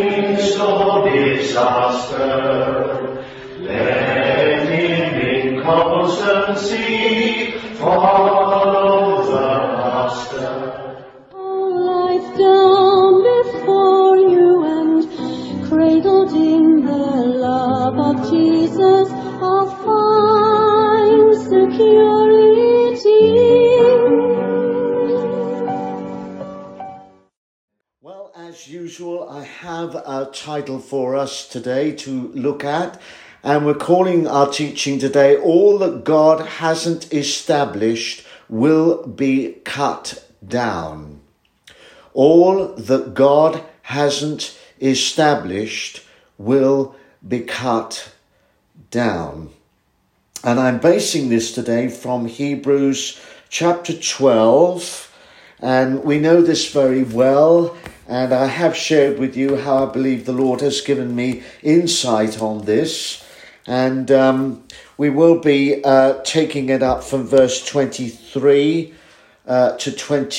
midst of disaster, let him in constancy follow the Master. Life down before you and cradled in the love of Jesus, I'll find security. Well, as usual, I have a title for us today to look at, and we're calling our teaching today, All That God Hasn't Established Will Be Cut Down. All that God hasn't established will be cut down. And I'm basing this today from Hebrews chapter 12. And we know this very well. And I have shared with you how I believe the Lord has given me insight on this. And we will be taking it up from verse 23 to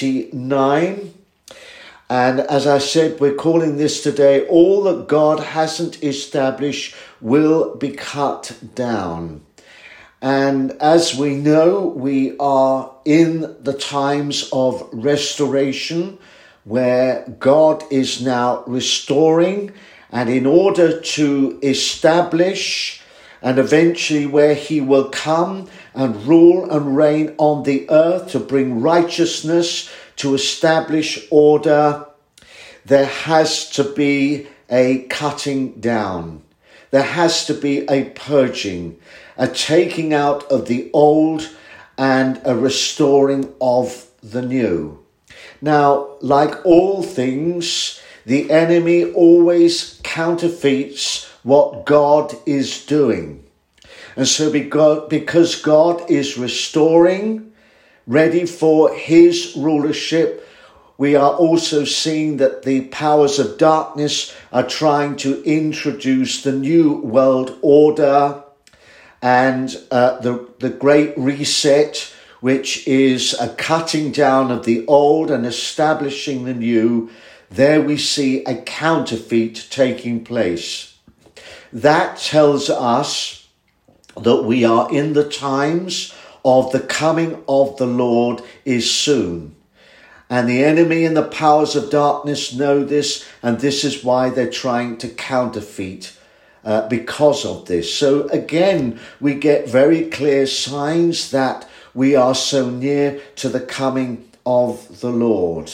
29. And as I said, we're calling this today, All That God Hasn't Established Will Be Cut Down. And as we know, we are in the times of restoration where God is now restoring, and in order to establish and eventually where he will come and rule and reign on the earth to bring righteousness, to establish order, there has to be a cutting down. There has to be a purging, a taking out of the old and a restoring of the new. Now, like all things, the enemy always counterfeits what God is doing. And so because God is restoring, ready for his rulership, we are also seeing that the powers of darkness are trying to introduce the new world order and the great reset, which is a cutting down of the old and establishing the new. There we see a counterfeit taking place. That tells us that we are in the times of the coming of the Lord is soon. And the enemy and the powers of darkness know this, and this is why they're trying to counterfeit because of this. So again, we get very clear signs that we are so near to the coming of the Lord.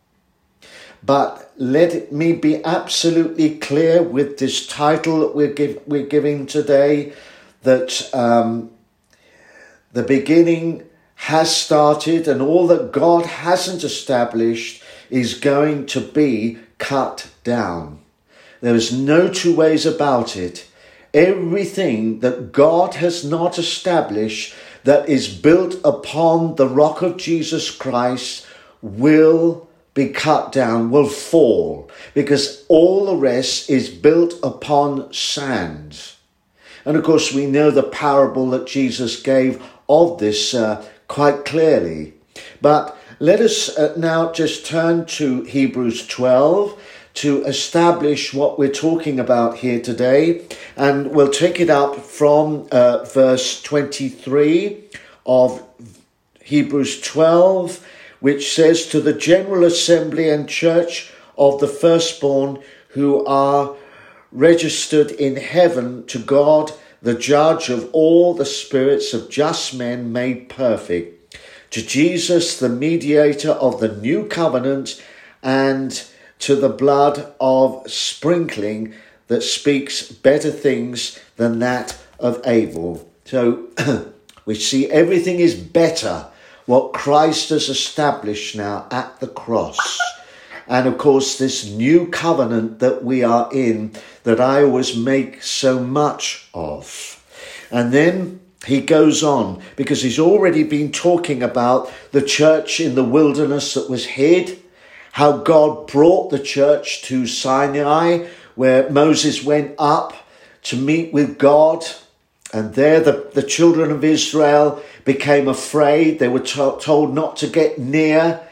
But let me be absolutely clear with this title that we're giving today, that the beginning has started, and all that God hasn't established is going to be cut down. There is no two ways about it. Everything that God has not established, that is built upon the rock of Jesus Christ, will be cut down, will fall, because all the rest is built upon sand. And of course, we know the parable that Jesus gave of this quite clearly. But let us now just turn to Hebrews 12 to establish what we're talking about here today. And we'll take it up from verse 23 of Hebrews 12, which says, To the general assembly and church of the firstborn who are registered in heaven, to God, the judge of all the spirits of just men made perfect, to Jesus, the mediator of the new covenant, and to the blood of sprinkling that speaks better things than that of Abel. So we see everything is better, what Christ has established now at the cross. And of course, this new covenant that we are in, that I always make so much of. And then he goes on, because he's already been talking about the church in the wilderness that was hid, how God brought the church to Sinai, where Moses went up to meet with God. And there the children of Israel became afraid. They were told not to get near.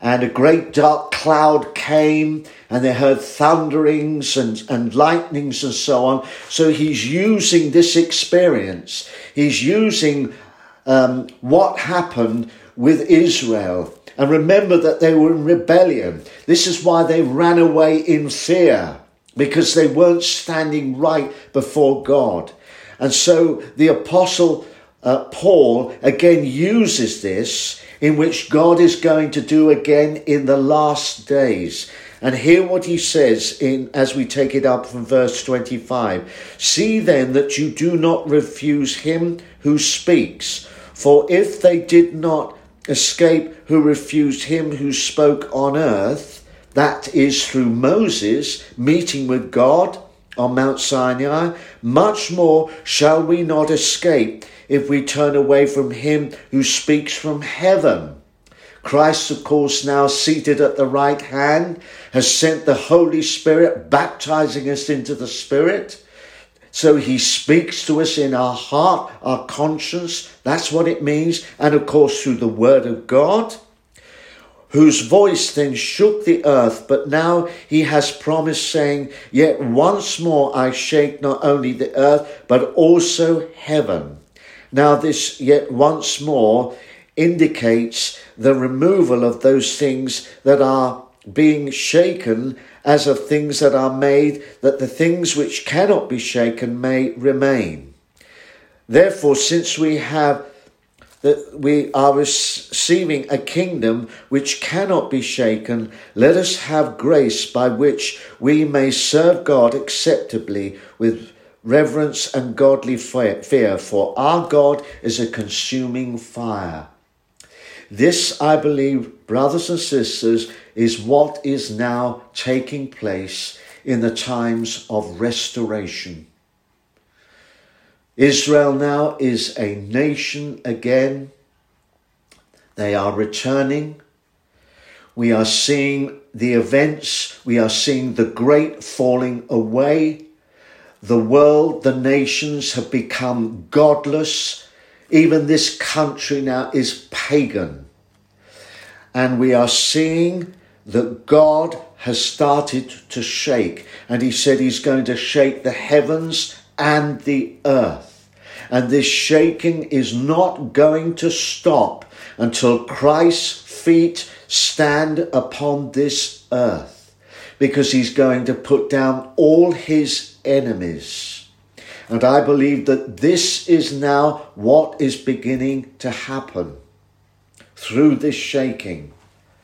and a great dark cloud came, and they heard thunderings and lightnings and so on. So he's using this experience. He's using what happened with Israel. And remember that they were in rebellion. This is why they ran away in fear, because they weren't standing right before God. And so the apostle Paul again uses this, in which God is going to do again in the last days. And hear what he says as we take it up from verse 25. See then that you do not refuse him who speaks. For if they did not escape who refused him who spoke on earth, that is through Moses meeting with God on Mount Sinai, much more shall we not escape if we turn away from him who speaks from heaven. Christ, of course, now seated at the right hand, has sent the Holy Spirit, baptizing us into the Spirit. So he speaks to us in our heart, our conscience. That's what it means. And of course, through the word of God, whose voice then shook the earth. But now he has promised, saying, yet once more I shake not only the earth, but also heaven. Now this yet once more indicates the removal of those things that are being shaken, as of things that are made, that the things which cannot be shaken may remain. Therefore, since we are receiving a kingdom which cannot be shaken, let us have grace by which we may serve God acceptably with reverence and godly fear, for our God is a consuming fire. This, I believe, brothers and sisters, is what is now taking place in the times of restoration. Israel now is a nation again. They are returning. We are seeing the events. We are seeing the great falling away. The world, the nations have become godless. Even this country now is pagan. And we are seeing that God has started to shake. And he said he's going to shake the heavens and the earth. And this shaking is not going to stop until Christ's feet stand upon this earth, because he's going to put down all his enemies. And I believe that this is now what is beginning to happen through this shaking.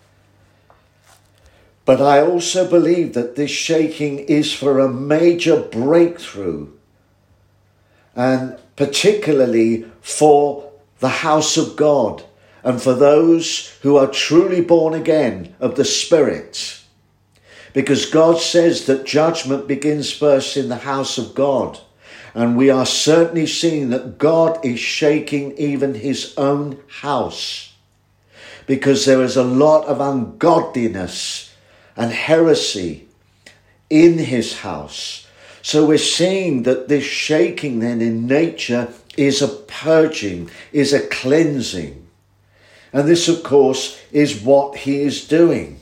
But I also believe that this shaking is for a major breakthrough, and particularly for the house of God and for those who are truly born again of the Spirit. Because God says that judgment begins first in the house of God. And we are certainly seeing that God is shaking even his own house, because there is a lot of ungodliness and heresy in his house. So we're seeing that this shaking then in nature is a purging, is a cleansing. And this, of course, is what he is doing.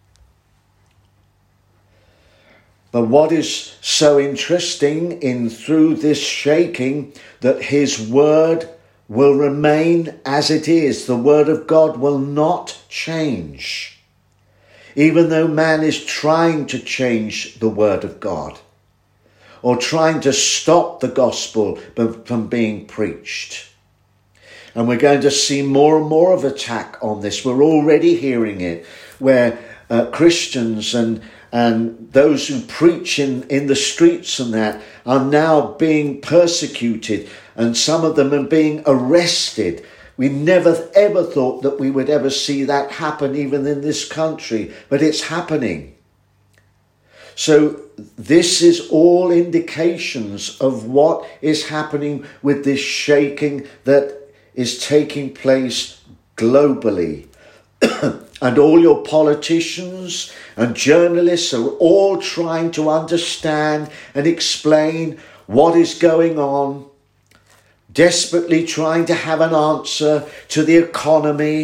But what is so interesting through this shaking, that his word will remain as it is. The word of God will not change. Even though man is trying to change the word of God, or trying to stop the gospel from being preached. And we're going to see more and more of attack on this. We're already hearing it, where Christians and those who preach in the streets and that are now being persecuted, and some of them are being arrested. We never ever thought that we would ever see that happen even in this country, but it's happening. So this is all indications of what is happening with this shaking that is taking place globally. And all your politicians and journalists are all trying to understand and explain what is going on, desperately trying to have an answer to the economy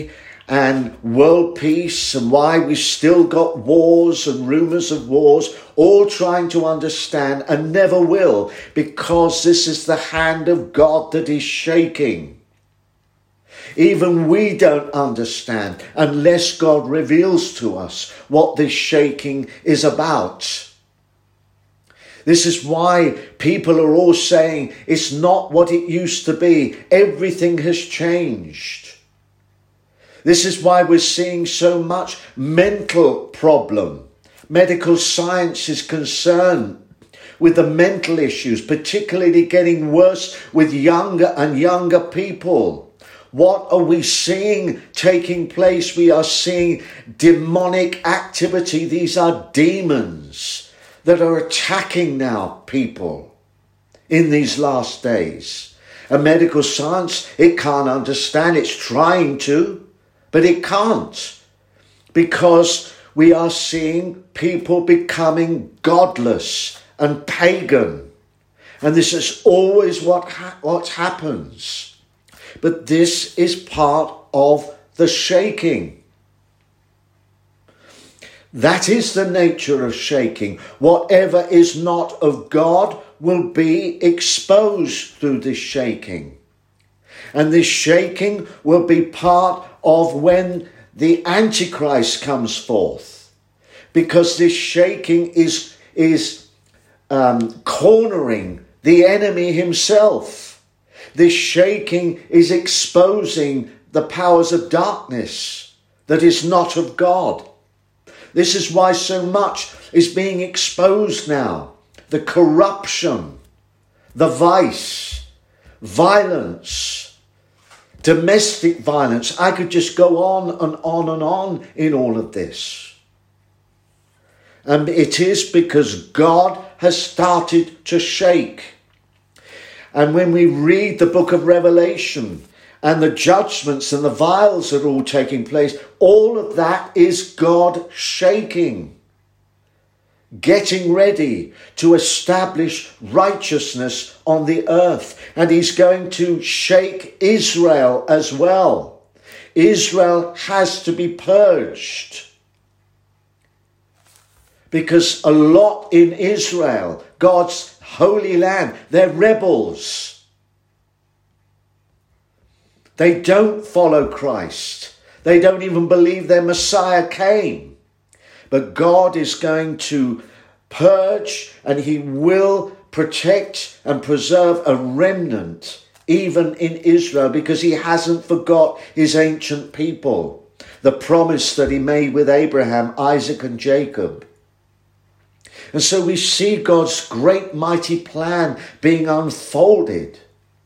and world peace and why we still got wars and rumours of wars, all trying to understand and never will, because this is the hand of God that is shaking. Even we don't understand unless God reveals to us what this shaking is about. This is why people are all saying it's not what it used to be. Everything has changed. This is why we're seeing so much mental problem. Medical science is concerned with the mental issues, particularly getting worse with younger and younger people. What are we seeing taking place? We are seeing demonic activity. These are demons that are attacking now people in these last days. And medical science, it can't understand. It's trying to. But it can't, because we are seeing people becoming godless and pagan. And this is always what happens. But this is part of the shaking. That is the nature of shaking. Whatever is not of God will be exposed through this shaking. And this shaking will be part of when the Antichrist comes forth, because this shaking is cornering the enemy himself. This shaking is exposing the powers of darkness that is not of God. This is why so much is being exposed now. The corruption, the vice, violence, domestic violence. I could just go on and on and on in all of this. And it is because God has started to shake. And when we read the book of Revelation and the judgments and the vials that are all taking place, all of that is God shaking, getting ready to establish righteousness on the earth. And he's going to shake Israel as well. Israel has to be purged, because a lot in Israel, God's holy land, they're rebels. They don't follow Christ. They don't even believe their Messiah came. But God is going to purge, and he will protect and preserve a remnant even in Israel, because he hasn't forgot his ancient people, the promise that he made with Abraham, Isaac and Jacob. And so we see God's great mighty plan being unfolded.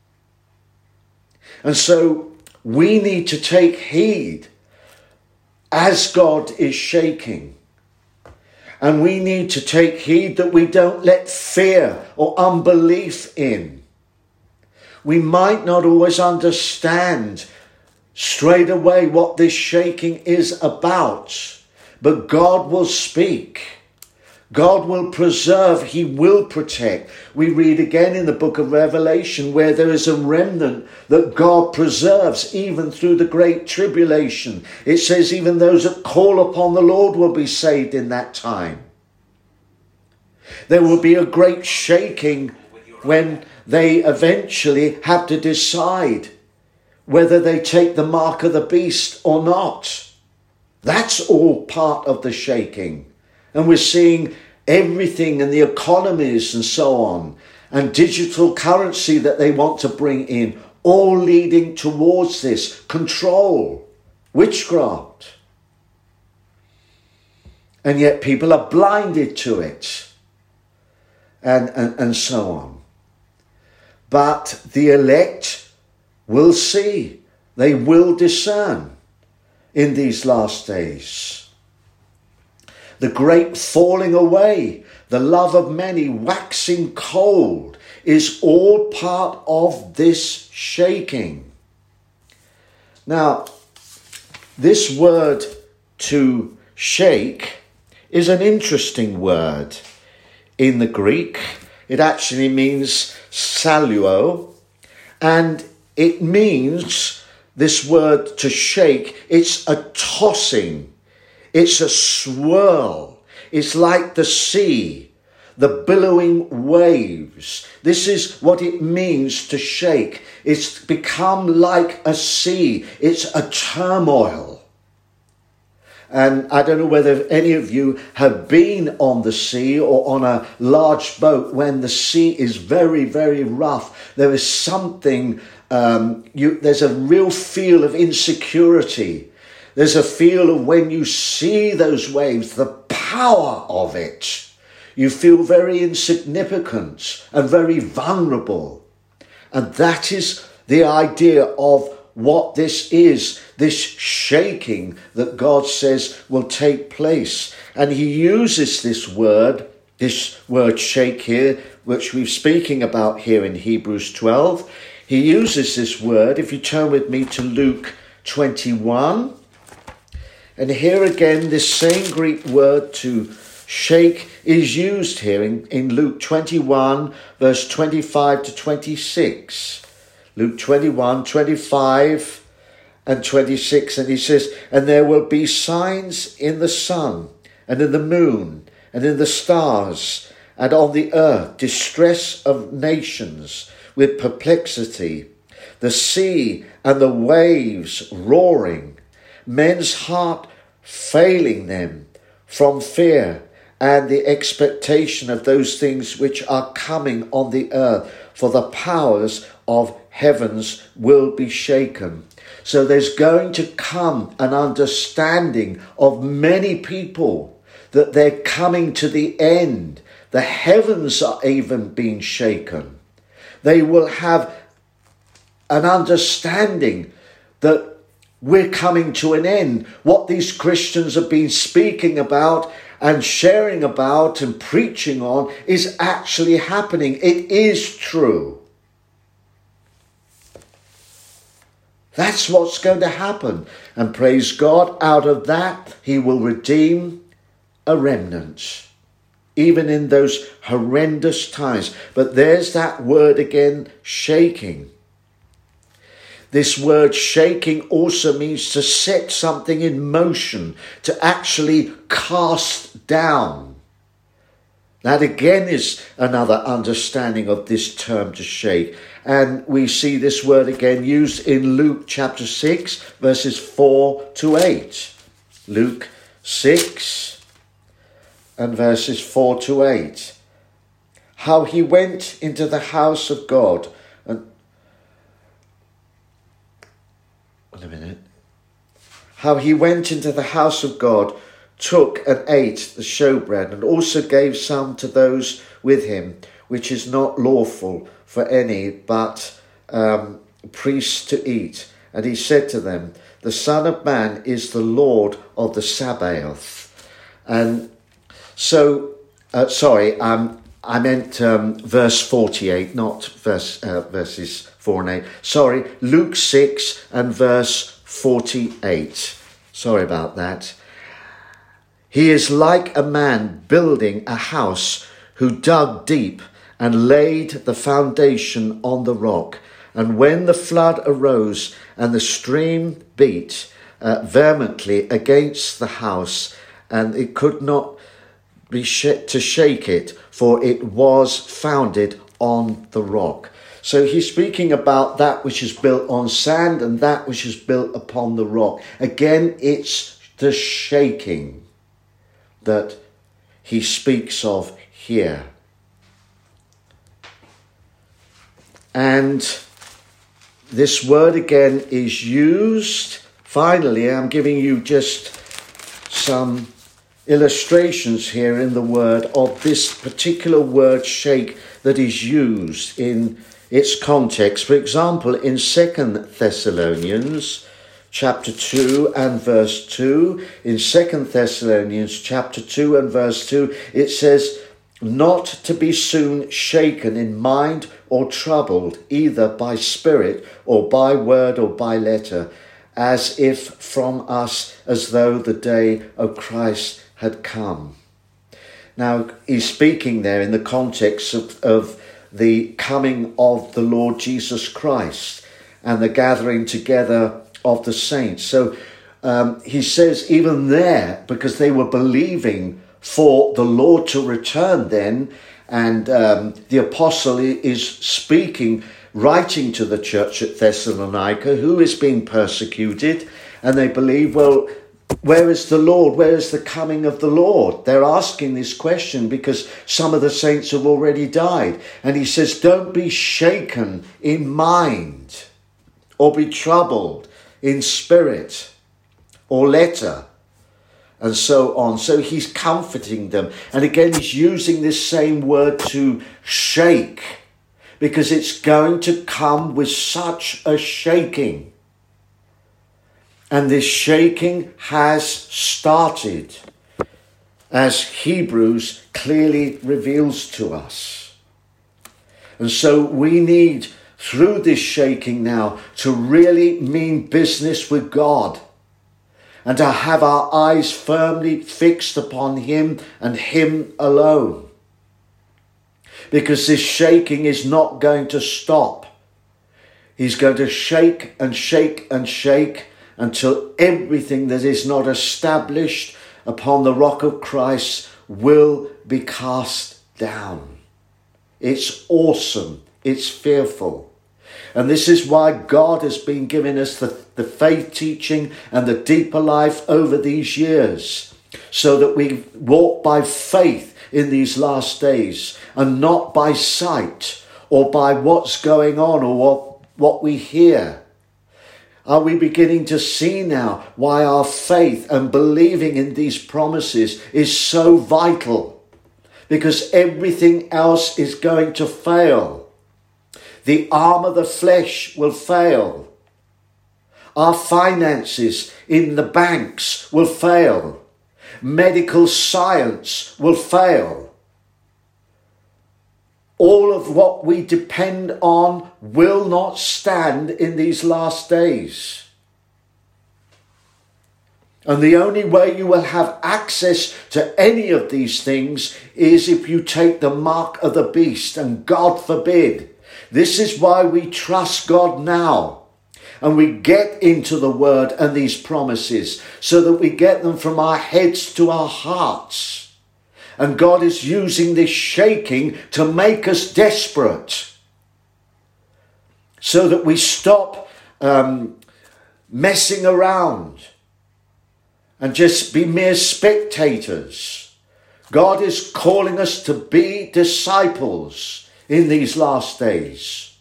And so we need to take heed as God is shaking. And we need to take heed that we don't let fear or unbelief in. We might not always understand straight away what this shaking is about, but God will speak. God will preserve. He will protect. We read again in the book of Revelation where there is a remnant that God preserves even through the great tribulation. It says even those that call upon the Lord will be saved in that time. There will be a great shaking when they eventually have to decide whether they take the mark of the beast or not. That's all part of the shaking. And we're seeing everything and the economies and so on, and digital currency that they want to bring in, all leading towards this control, witchcraft. And yet people are blinded to it, and so on. But the elect will see, they will discern in these last days. The great falling away, the love of many waxing cold, is all part of this shaking. Now, this word to shake is an interesting word in the Greek. It actually means saluo, and it means this word to shake, it's a tossing, it's a swirl. It's like the sea, the billowing waves. This is what it means to shake. It's become like a sea. It's a turmoil. And I don't know whether any of you have been on the sea or on a large boat when the sea is very, very rough. There is something, there's a real feel of insecurity. There's a feel of when you see those waves, the power of it. You feel very insignificant and very vulnerable. And that is the idea of what this is, this shaking that God says will take place. And he uses this word shake here, which we're speaking about here in Hebrews 12. He uses this word, if you turn with me to Luke 21. And here again, this same Greek word to shake is used here in Luke 21, verse 25 to 26. Luke 21, 25 and 26. And he says, and there will be signs in the sun and in the moon and in the stars and on the earth, distress of nations with perplexity, the sea and the waves roaring, men's heart failing them from fear and the expectation of those things which are coming on the earth, for the powers of heavens will be shaken. So there's going to come an understanding of many people that they're coming to the end. The heavens are even being shaken. They will have an understanding that we're coming to an end. What these Christians have been speaking about and sharing about and preaching on is actually happening. It is true. That's what's going to happen. And praise God, out of that, he will redeem a remnant, even in those horrendous times. But there's that word again, shaking. This word shaking also means to set something in motion, to actually cast down. That again is another understanding of this term to shake. And we see this word again used in Luke chapter 6, verses 4 to 8. Luke 6 and verses 4 to 8. How he went into the house of God and How he went into the house of God, took and ate the showbread, and also gave some to those with him, which is not lawful for any but priests to eat. And he said to them, the Son of Man is the Lord of the Sabbath. And so, I meant verse 48, not verses 4 and 8. Sorry, Luke 6 and verse 48. Sorry about that. He is like a man building a house who dug deep and laid the foundation on the rock. And when the flood arose and the stream beat vehemently against the house, and it could not be to shake it, for it was founded on the rock. So he's speaking about that which is built on sand and that which is built upon the rock. Again, it's the shaking that he speaks of here. And this word again is used. Finally, I'm giving you just some illustrations here in the word of this particular word shake that is used in its context. For example, in 2 Thessalonians chapter 2 and verse 2, in 2 Thessalonians chapter 2 and verse 2, it says, not to be soon shaken in mind or troubled, either by spirit or by word or by letter, as if from us, as though the day of Christ had come. Now, he's speaking there in the context of the coming of the Lord Jesus Christ and the gathering together of the saints. So he says even there, because they were believing for the Lord to return then, and the apostle is speaking, writing to the church at Thessalonica, who is being persecuted, and they believe, well, where is the Lord? Where is the coming of the Lord? They're asking this question because some of the saints have already died. And he says, don't be shaken in mind or be troubled in spirit or letter, and so on. So he's comforting them. And again, he's using this same word to shake, because it's going to come with such a shaking. And this shaking has started, as Hebrews clearly reveals to us. And so we need, through this shaking now, to really mean business with God, and to have our eyes firmly fixed upon him and him alone. Because this shaking is not going to stop. He's going to shake and shake and shake until everything that is not established upon the rock of Christ will be cast down. It's awesome. It's fearful. And this is why God has been giving us the faith teaching and the deeper life over these years, so that we walk by faith in these last days and not by sight or by what's going on or what we hear. Are we beginning to see now why our faith and believing in these promises is so vital? Because everything else is going to fail. The arm of the flesh will fail. Our finances in the banks will fail. Medical science will fail. All of what we depend on will not stand in these last days. And the only way you will have access to any of these things is if you take the mark of the beast, and God forbid. This is why we trust God now, and we get into the word and these promises, so that we get them from our heads to our hearts. And God is using this shaking to make us desperate, so that we stop messing around and just be mere spectators. God is calling us to be disciples in these last days.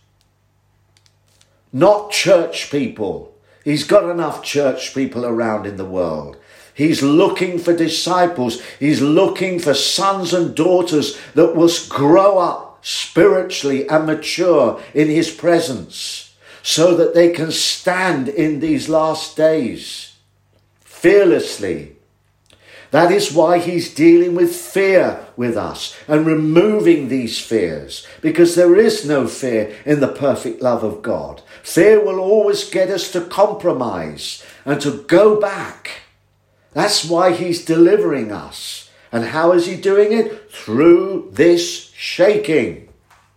Not church people. He's got enough church people around in the world. He's looking for disciples. He's looking for sons and daughters that will grow up spiritually and mature in his presence, so that they can stand in these last days fearlessly. That is why he's dealing with fear with us and removing these fears, because there is no fear in the perfect love of God. Fear will always get us to compromise and to go back. That's why he's delivering us. And how is he doing it? Through this shaking.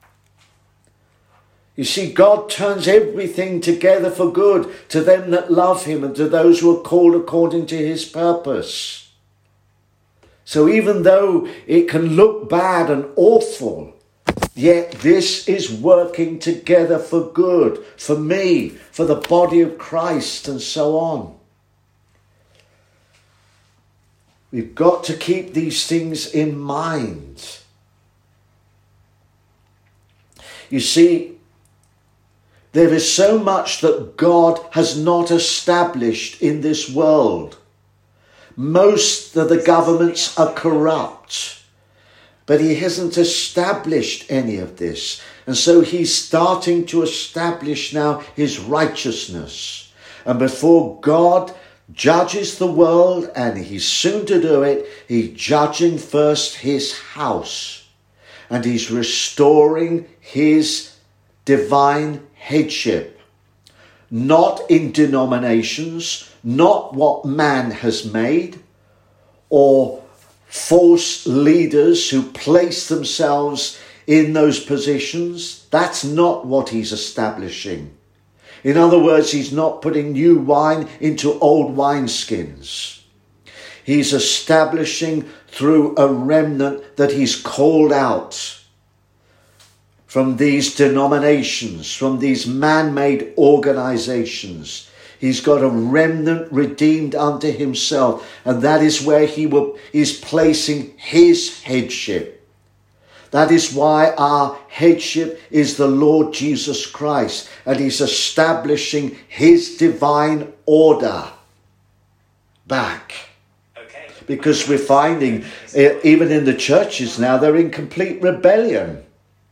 You see, God turns everything together for good to them that love him and to those who are called according to his purpose. So even though it can look bad and awful, yet this is working together for good, for me, for the body of Christ, and so on. We've got to keep these things in mind. You see, there is so much that God has not established in this world. Most of the governments are corrupt, but he hasn't established any of this. And so he's starting to establish now his righteousness. And before God judges the world, and he's soon to do it, he's judging first his house. And he's restoring his divine headship. Not in denominations, not what man has made, or false leaders who place themselves in those positions. That's not what he's establishing. In other words, he's not putting new wine into old wineskins. He's establishing through a remnant that he's called out from these denominations, from these man-made organizations. He's got a remnant redeemed unto himself, and that is where he's placing his headship. That is why our headship is the Lord Jesus Christ, and he's establishing his divine order back. Because we're finding, even in the churches now, they're in complete rebellion.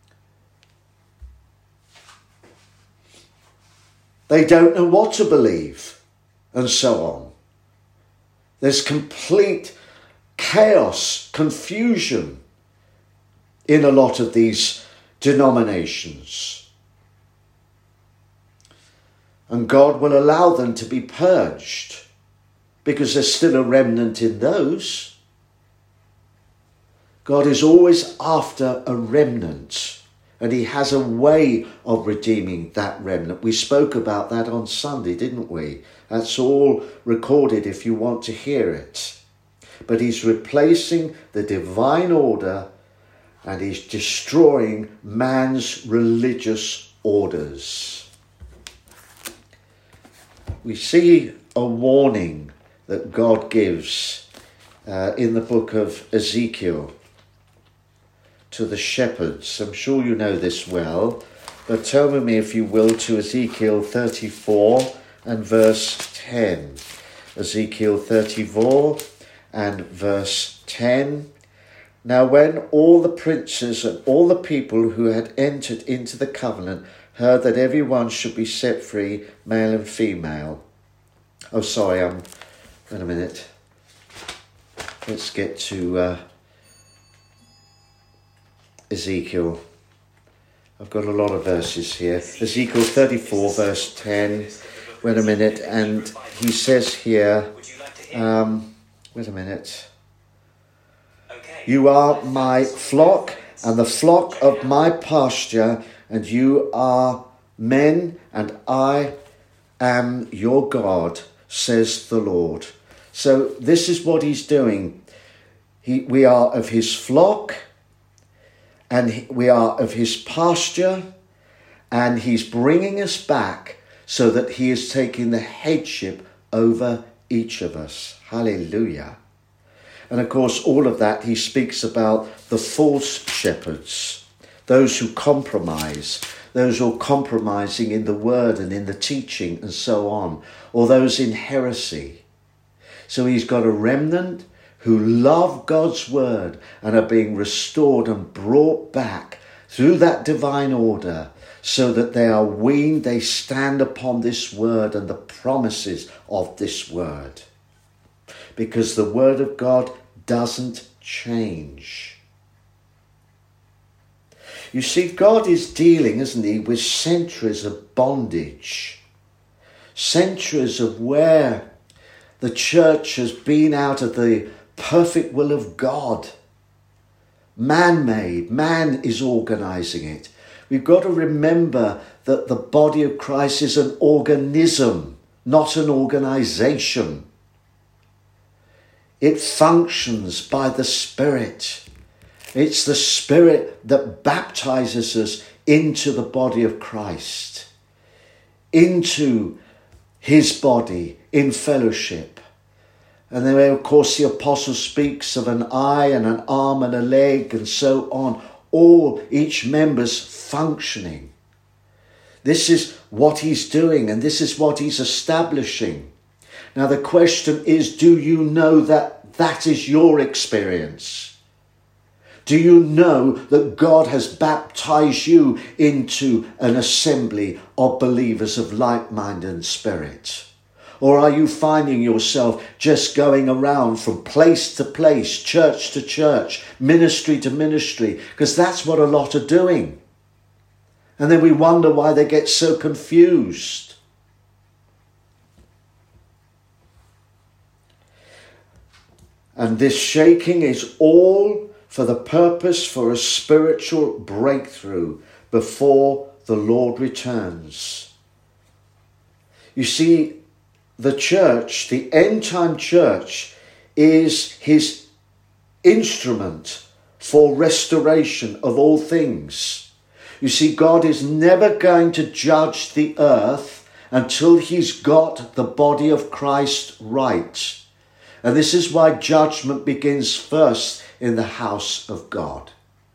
They don't know what to believe, and so on. There's complete chaos, confusion in a lot of these denominations. And God will allow them to be purged, because there's still a remnant in those. God is always after a remnant, and he has a way of redeeming that remnant. We spoke about that on Sunday, didn't we? That's all recorded if you want to hear it. But he's replacing the divine order, and he's destroying man's religious orders. We see a warning that God gives in the book of Ezekiel to the shepherds. I'm sure you know this well, but turn with me, if you will, to Ezekiel 34 and verse 10. Ezekiel 34 and verse 10. Now when all the princes and all the people who had entered into the covenant heard that everyone should be set free, male and female. Oh, sorry, wait a minute. Let's get to Ezekiel. I've got a lot of verses here. Ezekiel 34 verse 10. Wait a minute. And he says here, wait a minute. You are my flock and the flock of my pasture, and you are men, and I am your God, says the Lord. So this is what he's doing. We are of his flock, and we are of his pasture, and he's bringing us back so that he is taking the headship over each of us. Hallelujah. And of course, all of that, he speaks about the false shepherds, those who compromise, those who are compromising in the word and in the teaching and so on, or those in heresy. So he's got a remnant who love God's word and are being restored and brought back through that divine order, so that they are weaned, they stand upon this word and the promises of this word. Because the word of God doesn't change. You see, God is dealing, isn't he, with centuries of bondage. Centuries of where the church has been out of the perfect will of God. Man-made. Man is organising it. We've got to remember that the body of Christ is an organism, not an organisation. It functions by the Spirit. It's the Spirit that baptizes us into the body of Christ, into his body in fellowship. And then, of course, the apostle speaks of an eye and an arm and a leg and so on, all each member's functioning. This is what he's doing, and this is what he's establishing. Now, the question is, do you know that that is your experience? Do you know that God has baptized you into an assembly of believers of like-minded spirit? Or are you finding yourself just going around from place to place, church to church, ministry to ministry? Because that's what a lot are doing. And then we wonder why they get so confused. And this shaking is all for the purpose for a spiritual breakthrough before the Lord returns. You see, the church, the end-time church, is his instrument for restoration of all things. You see, God is never going to judge the earth until he's got the body of Christ right. And this is why judgment begins first in the house of God.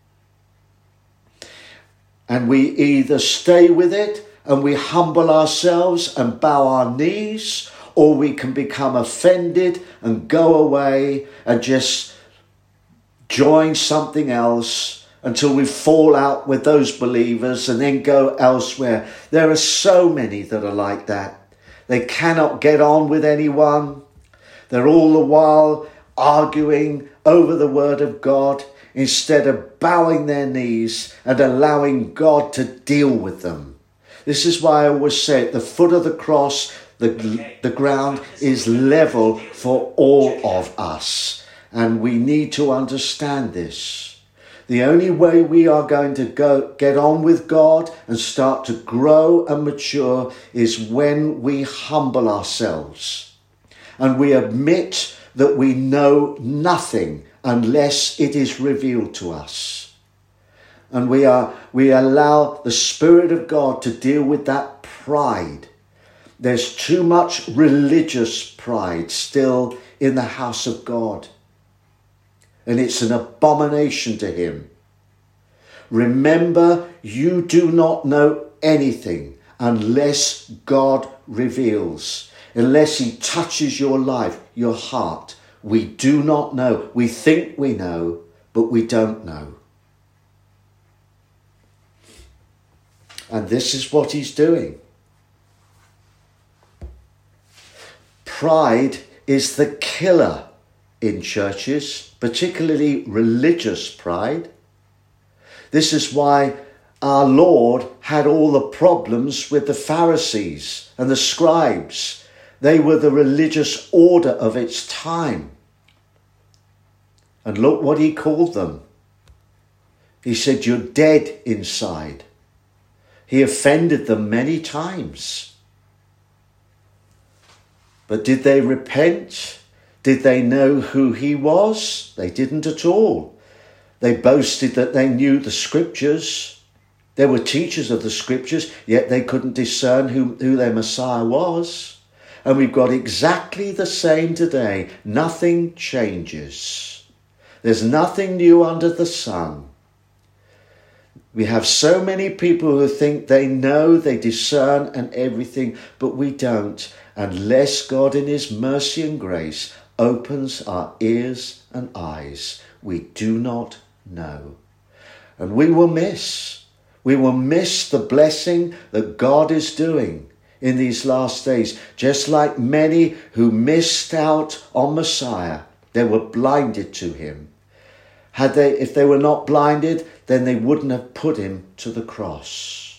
And we either stay with it and we humble ourselves and bow our knees, or we can become offended and go away and just join something else until we fall out with those believers and then go elsewhere. There are so many that are like that. They cannot get on with anyone. They're all the while arguing over the word of God instead of bowing their knees and allowing God to deal with them. This is why I always say at the foot of the cross, the ground is level for all of us. And we need to understand this. The only way we are going to get on with God and start to grow and mature is when we humble ourselves and we admit that we know nothing unless it is revealed to us. And we allow the Spirit of God to deal with that pride. There's too much religious pride still in the house of God. And it's an abomination to him. Remember, you do not know anything unless God reveals, unless he touches your life, your heart. We do not know. We think we know, but we don't know. And this is what he's doing. Pride is the killer in churches, particularly religious pride. This is why our Lord had all the problems with the Pharisees and the scribes. They were the religious order of its time. And look what he called them. He said, "You're dead inside." He offended them many times. But did they repent? Did they know who he was? They didn't at all. They boasted that they knew the scriptures. They were teachers of the scriptures, yet they couldn't discern who their Messiah was. And we've got exactly the same today. Nothing changes. There's nothing new under the sun. We have so many people who think they know, they discern and everything, but we don't, unless God in his mercy and grace opens our ears and eyes. We do not know. And we will miss the blessing that God is doing in these last days, just like many who missed out on Messiah. They were blinded to him. If they were not blinded, then they wouldn't have put him to the cross.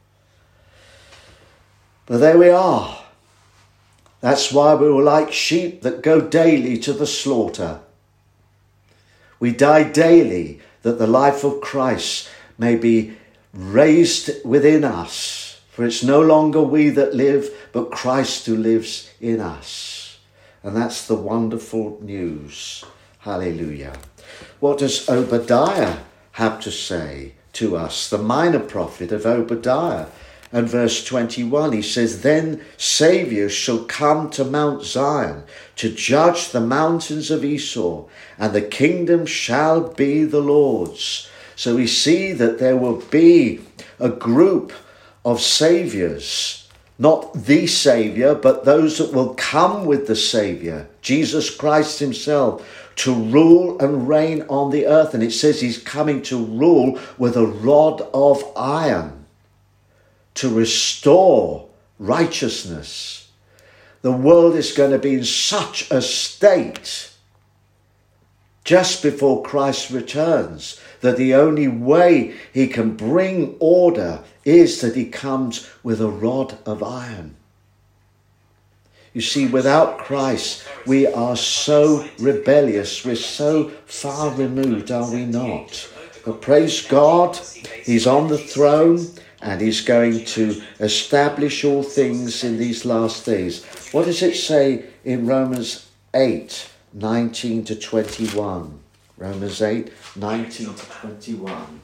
But there we are. That's why we were like sheep that go daily to the slaughter. We die daily that the life of Christ may be raised within us. For it's no longer we that live, but Christ who lives in us. And that's the wonderful news. Hallelujah. What does Obadiah have to say to us? The minor prophet of Obadiah. And verse 21, he says, "Then Saviour shall come to Mount Zion to judge the mountains of Esau, and the kingdom shall be the Lord's." So we see that there will be a group of saviours, not the Saviour, but those that will come with the Saviour, Jesus Christ himself, to rule and reign on the earth. And it says he's coming to rule with a rod of iron, to restore righteousness. The world is going to be in such a state just before Christ returns that the only way he can bring order is that he comes with a rod of iron. You see, without Christ, we are so rebellious. We're so far removed, are we not? But praise God, he's on the throne. and he's going to establish all things in these last days. What does it say in Romans 8, 19 to 21? Romans 8, 19 to 21.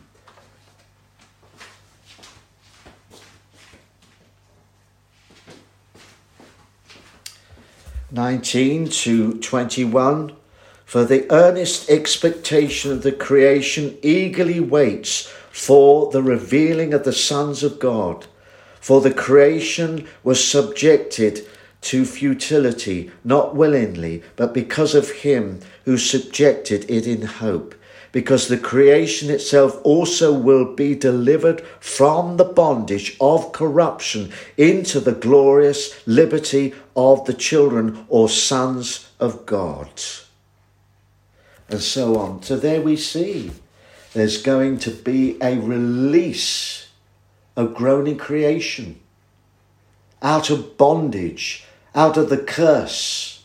For the earnest expectation of the creation eagerly waits for the revealing of the sons of God. For the creation was subjected to futility, not willingly, but because of him who subjected it in hope. Because the creation itself also will be delivered from the bondage of corruption into the glorious liberty of the children or sons of God. And so on. So there we see there's going to be a release of groaning creation out of bondage, out of the curse.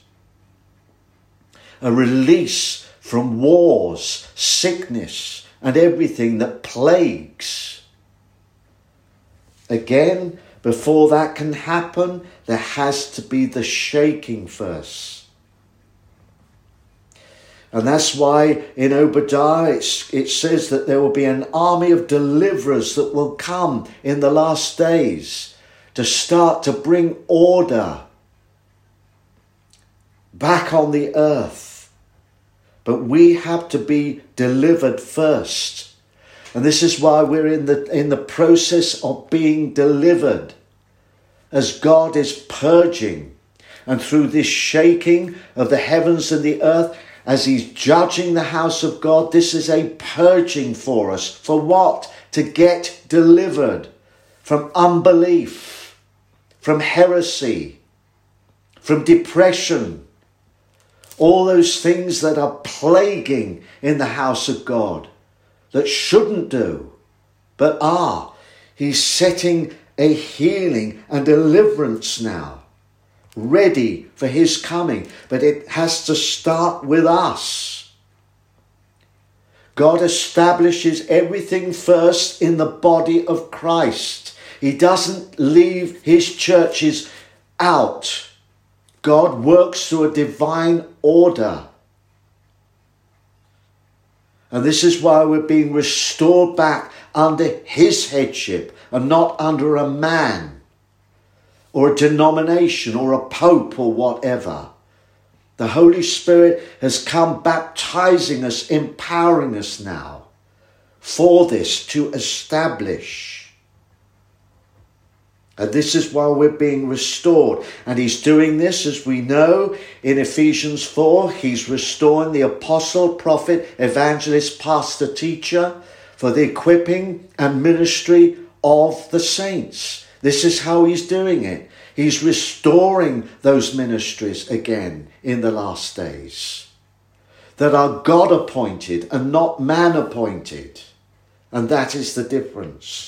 A release from wars, sickness, and everything that plagues. Again, before that can happen, there has to be the shaking first. And that's why in Obadiah it says that there will be an army of deliverers that will come in the last days to start to bring order back on the earth. But we have to be delivered first. And this is why we're in the process of being delivered, as God is purging. And through this shaking of the heavens and the earth, as he's judging the house of God, this is a purging for us. For what? To get delivered from unbelief, from heresy, from depression, all those things that are plaguing in the house of God, that shouldn't do, but are. He's setting a healing and deliverance now, ready for his coming. But it has to start with us. God establishes everything first in the body of Christ. He doesn't leave his churches out. God works through a divine order. And this is why we're being restored back under his headship and not under a man or a denomination or a pope or whatever. The Holy Spirit has come baptizing us, empowering us now for this to establish. And this is why we're being restored. And he's doing this, as we know, in Ephesians 4. He's restoring the apostle, prophet, evangelist, pastor, teacher for the equipping and ministry of the saints. This is how he's doing it. He's restoring those ministries again in the last days that are God appointed and not man appointed. And that is the difference.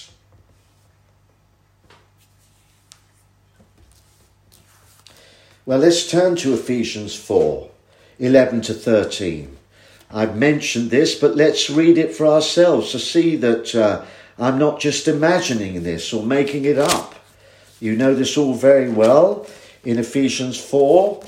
Well, let's turn to Ephesians 4, 11 to 13. I've mentioned this, but let's read it for ourselves to see that I'm not just imagining this or making it up. You know this all very well. In Ephesians 4,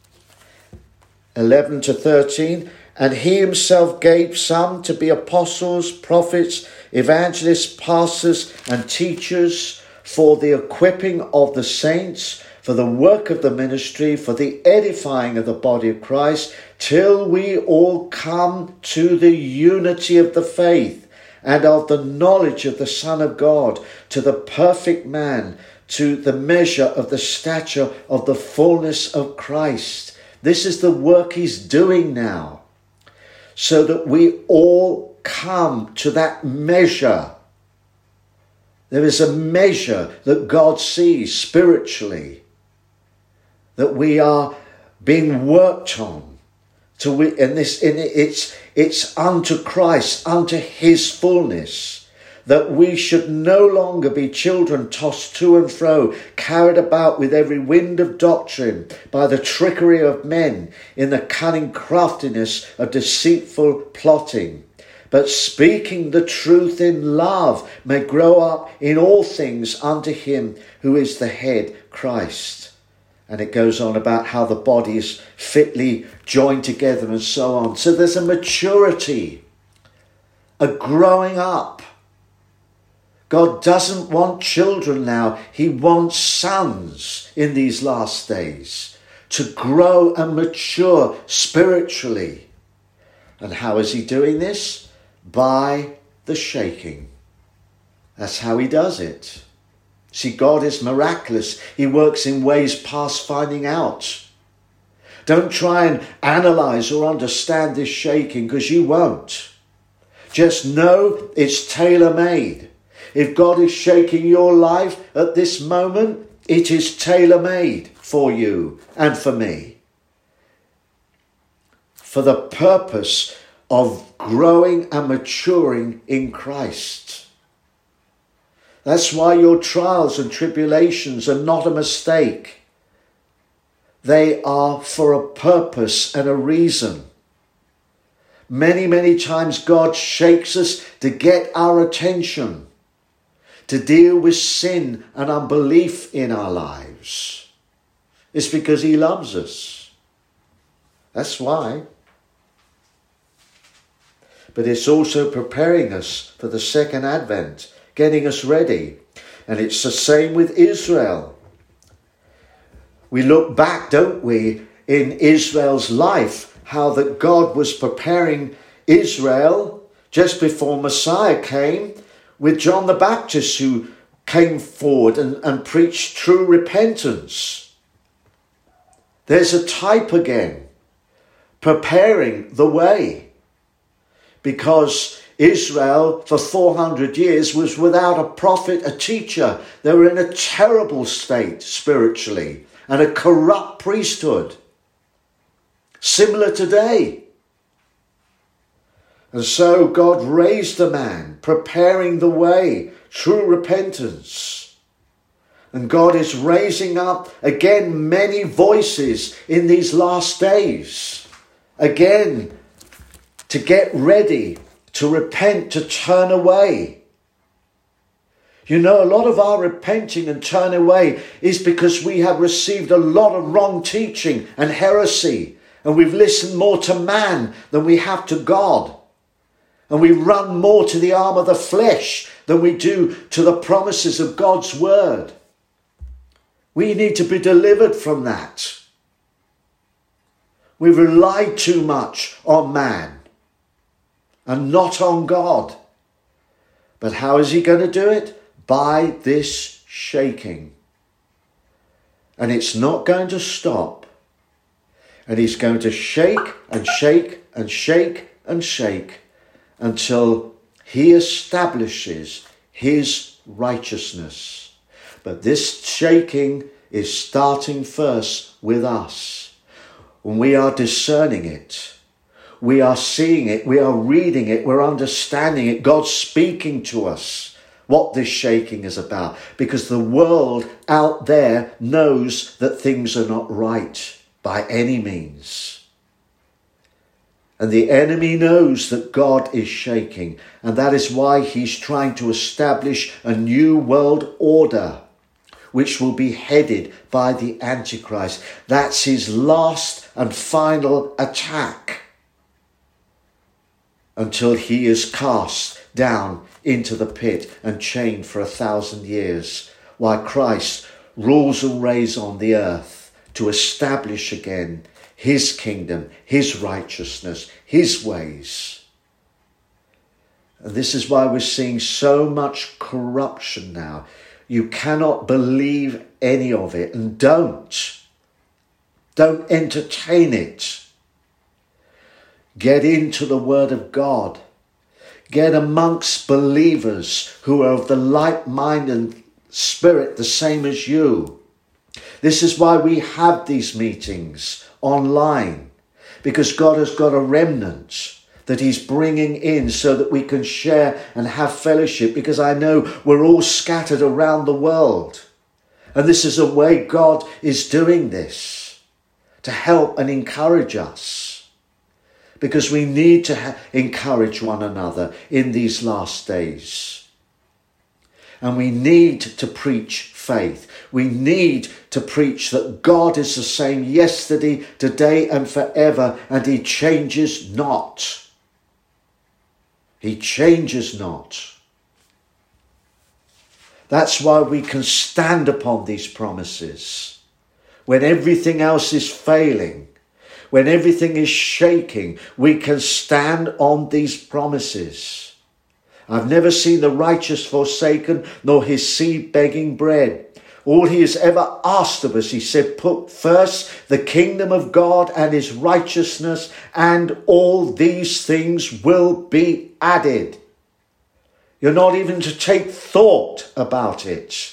11 to 13. And he himself gave some to be apostles, prophets, evangelists, pastors, and teachers for the equipping of the saints, for the work of the ministry, for the edifying of the body of Christ, till we all come to the unity of the faith and of the knowledge of the Son of God, to the perfect man, to the measure of the stature of the fullness of Christ. This is the work he's doing now, so that we all come to that measure. There is a measure that God sees spiritually, that we are being worked on. It's unto Christ, unto his fullness, that we should no longer be children tossed to and fro, carried about with every wind of doctrine, by the trickery of men, in the cunning craftiness of deceitful plotting. but speaking the truth in love may grow up in all things unto him who is the head, Christ. And it goes on about how the body is fitly joined together and so on. So there's a maturity, a growing up. God doesn't want children now. He wants sons in these last days to grow and mature spiritually. And how is he doing this? By the shaking. That's how he does it. See, God is miraculous. He works in ways past finding out. Don't try and analyze or understand this shaking, because you won't. Just know it's tailor-made. If God is shaking your life at this moment, it is tailor-made for you and for me, for the purpose of growing and maturing in Christ. That's why your trials and tribulations are not a mistake. They are for a purpose and a reason. Many, many times God shakes us to get our attention, to deal with sin and unbelief in our lives. It's because he loves us. That's why. But it's also preparing us for the second advent, getting us ready. And it's the same with Israel. We look back, don't we, in Israel's life, how that God was preparing Israel just before Messiah came, with John the Baptist, who came forward and preached true repentance. There's a type again, preparing the way, because Israel for 400 years was without a prophet, a teacher. They were in a terrible state spiritually, and a corrupt priesthood, similar today. And so God raised a man, preparing the way, true repentance. And God is raising up again many voices in these last days, again, to get ready, to repent, to turn away. You know, a lot of our repenting and turn away is because we have received a lot of wrong teaching and heresy, and we've listened more to man than we have to God. And we run more to the arm of the flesh than we do to the promises of God's word. We need to be delivered from that. We rely too much on man and not on God. But how is he going to do it? By this shaking. And it's not going to stop. And he's going to shake and shake and shake and shake until he establishes his righteousness. But this shaking is starting first with us. When we are discerning it, we are seeing it, we are reading it, we're understanding it. God's speaking to us what this shaking is about, because the world out there knows that things are not right by any means. And the enemy knows that God is shaking, and that is why he's trying to establish a new world order, which will be headed by the Antichrist. That's his last and final attack, until he is cast down into the pit and chained for 1,000 years, while Christ rules and reigns on the earth to establish again his kingdom, his righteousness, his ways. And this is why we're seeing so much corruption now. You cannot believe any of it, and don't entertain it. Get into the word of God. Get amongst believers who are of the like mind and spirit, the same as you. This is why we have these meetings online, because God has got a remnant that he's bringing in so that we can share and have fellowship, because I know we're all scattered around the world. And this is a way God is doing this, to help and encourage us. because we need to encourage one another in these last days. And we need to preach faith. We need to preach that God is the same yesterday, today and forever, and he changes not. He changes not. That's why we can stand upon these promises. When everything else is failing, when everything is shaking, we can stand on these promises. I've never seen the righteous forsaken, nor his seed begging bread. All he has ever asked of us, he said, put first the kingdom of God and his righteousness, and all these things will be added. You're not even to take thought about it.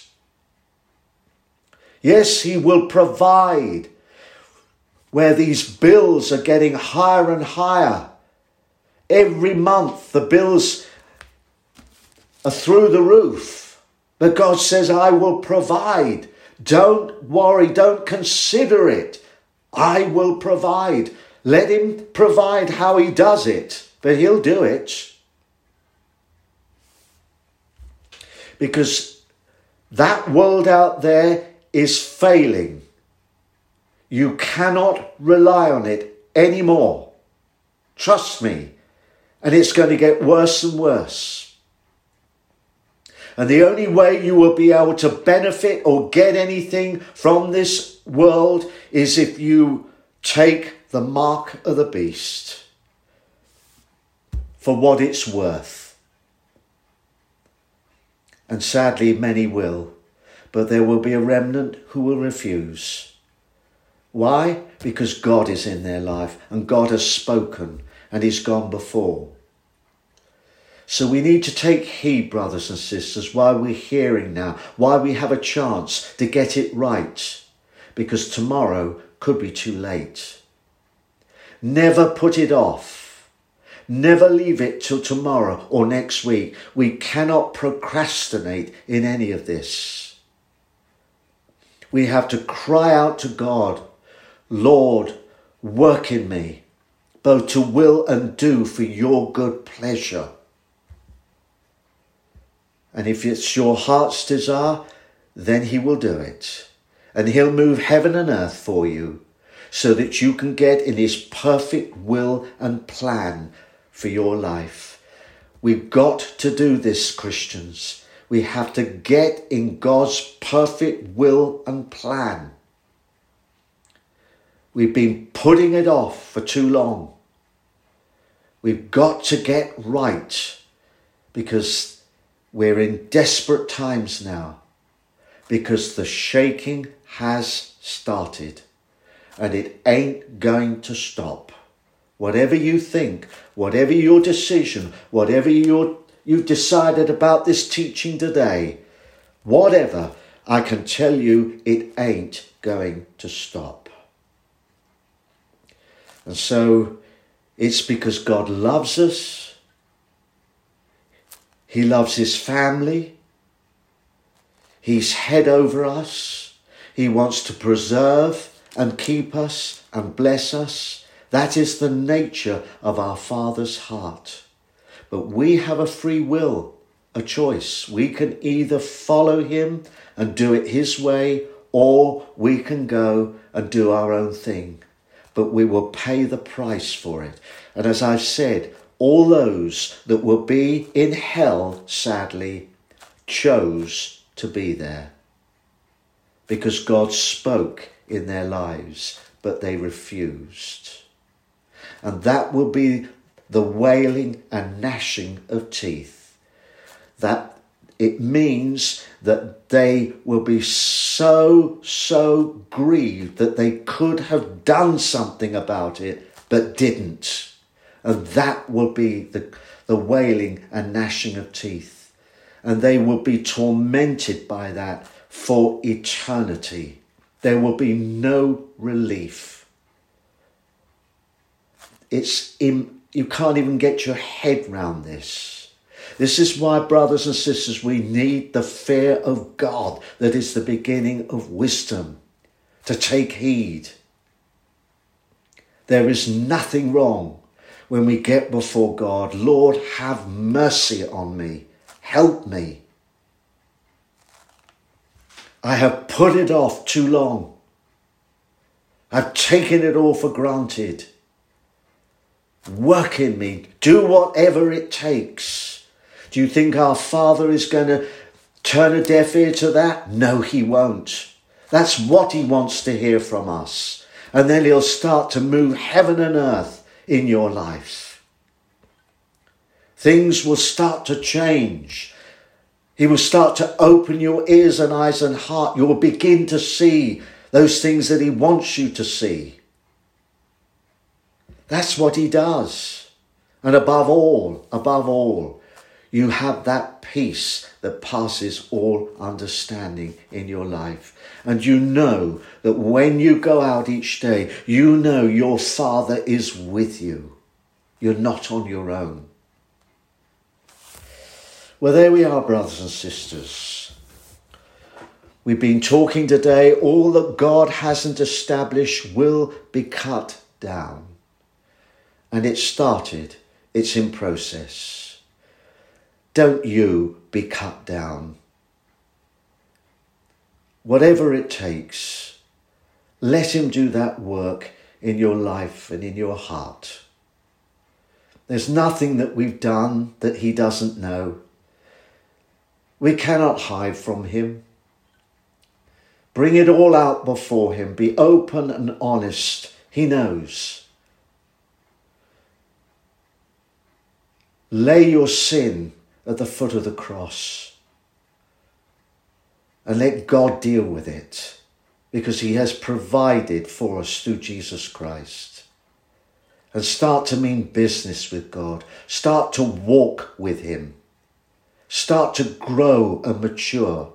Yes, he will provide where these bills are getting higher and higher. Every month the bills are through the roof. But God says, I will provide. Don't worry, don't consider it. I will provide. Let him provide how he does it, but he'll do it. Because that world out there is failing. You cannot rely on it anymore. Trust me. And it's going to get worse and worse. And the only way you will be able to benefit or get anything from this world is if you take the mark of the beast for what it's worth. And sadly, many will. But there will be a remnant who will refuse. Why? Because God is in their life and God has spoken and he's gone before. So we need to take heed, brothers and sisters, while we're hearing now, while we have a chance to get it right, because tomorrow could be too late. Never put it off. Never leave it till tomorrow or next week. We cannot procrastinate in any of this. We have to cry out to God, Lord, work in me, both to will and do for your good pleasure. And if it's your heart's desire, then he will do it. And he'll move heaven and earth for you so that you can get in his perfect will and plan for your life. We've got to do this, Christians. We have to get in God's perfect will and plan. We've been putting it off for too long. We've got to get right because we're in desperate times now, because the shaking has started and it ain't going to stop. Whatever you think, whatever your decision, whatever you've decided about this teaching today, whatever, I can tell you it ain't going to stop. And so it's because God loves us. He loves his family. He's head over us. He wants to preserve and keep us and bless us. That is the nature of our Father's heart. But we have a free will, a choice. We can either follow him and do it his way, or we can go and do our own thing. But we will pay the price for it. And as I've said, all those that will be in hell, sadly, chose to be there. Because God spoke in their lives, but they refused. And that will be the wailing and gnashing of teeth. That it means that they will be so grieved that they could have done something about it, but didn't. And that will be the wailing and gnashing of teeth. And they will be tormented by that for eternity. There will be no relief. You can't even get your head round this. This is why, brothers and sisters, we need the fear of God that is the beginning of wisdom, to take heed. There is nothing wrong when we get before God, Lord, have mercy on me. Help me. I have put it off too long. I've taken it all for granted. Work in me. Do whatever it takes. Do you think our Father is going to turn a deaf ear to that? No, he won't. That's what he wants to hear from us. And then he'll start to move heaven and earth in your life. Things will start to change. He will start to open your ears and eyes and heart. You will begin to see those things that he wants you to see. That's what he does. And above all, you have that peace that passes all understanding in your life. And you know that when you go out each day, you know your Father is with you. You're not on your own. Well, there we are, brothers and sisters. We've been talking today, all that God hasn't established will be cut down. And it started, it's in process. Don't you be cut down. Whatever it takes, let him do that work in your life and in your heart. There's nothing that we've done that he doesn't know. We cannot hide from him. Bring it all out before him. Be open and honest. He knows. Lay your sin at the foot of the cross and let God deal with it, because he has provided for us through Jesus Christ. And start to mean business with God. Start to walk with him. Start to grow and mature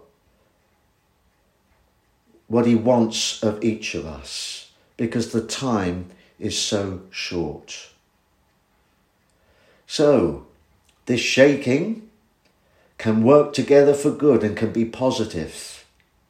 what he wants of each of us, because the time is so short. So, this shaking can work together for good and can be positive.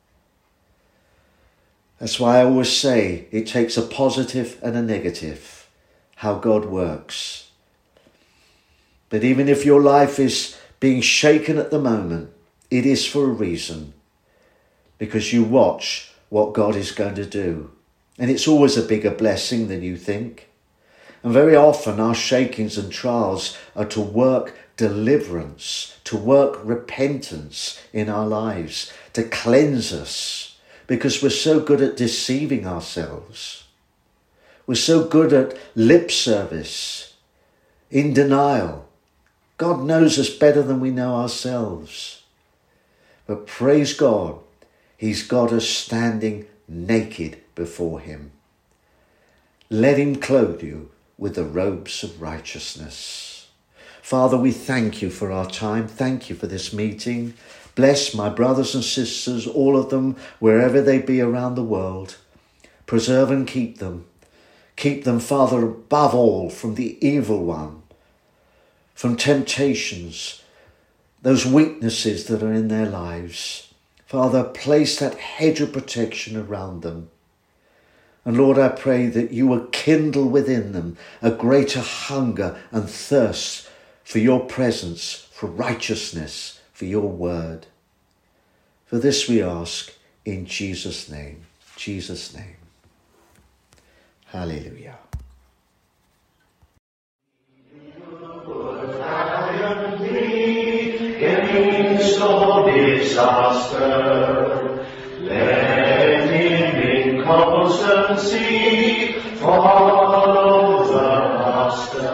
That's why I always say it takes a positive and a negative, how God works. But even if your life is being shaken at the moment, it is for a reason, because you watch what God is going to do. And it's always a bigger blessing than you think. And very often our shakings and trials are to work deliverance, to work repentance in our lives, to cleanse us, because we're so good at deceiving ourselves. We're so good at lip service, in denial. God knows us better than we know ourselves. But praise God, he's got us standing naked before him. Let him clothe you with the robes of righteousness. Father, we thank you for our time. Thank you for this meeting. Bless my brothers and sisters, all of them, wherever they be around the world. Preserve and keep them. Keep them, Father, above all from the evil one, from temptations, those weaknesses that are in their lives. Father, place that hedge of protection around them. And Lord, I pray that you will kindle within them a greater hunger and thirst for your presence, for righteousness, for your word. For this we ask in Jesus' name. Jesus' name. Hallelujah. Against all disaster, let him in constancy follow the master.